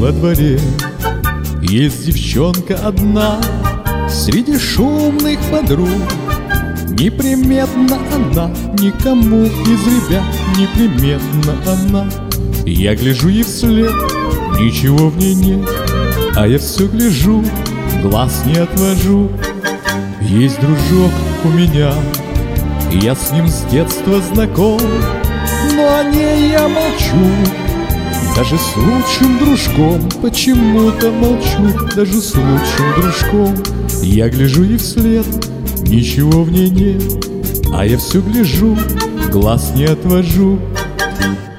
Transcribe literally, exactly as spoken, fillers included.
во дворе есть девчонка одна среди шумных подруг. Неприметна она никому из ребят, неприметна она. Я гляжу ей вслед, ничего в ней нет, а я все гляжу, глаз не отвожу. Есть дружок у меня, я с ним с детства знаком, но о ней я молчу. Даже с лучшим дружком почему-то молчу. Даже с лучшим дружком я гляжу ей вслед, ничего в ней нет, а я все гляжу, глаз не отвожу.